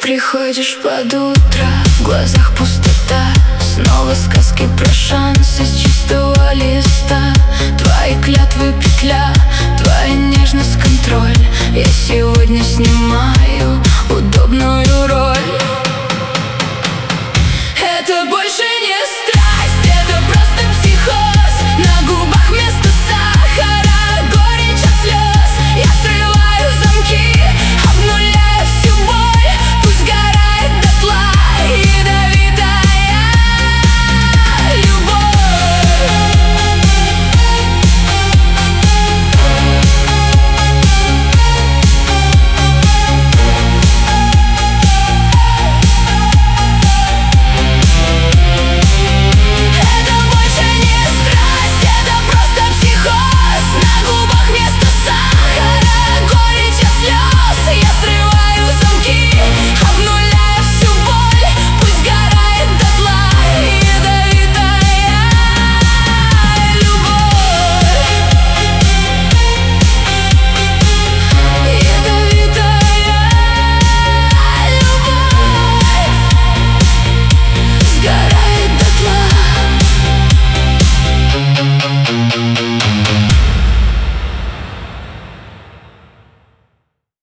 приходишь под утро, в глазах пустота. Снова сказки про шанс из чистого листа. Твои клятвы петля, твоя нежность контроль. Я сегодня снимаю удобно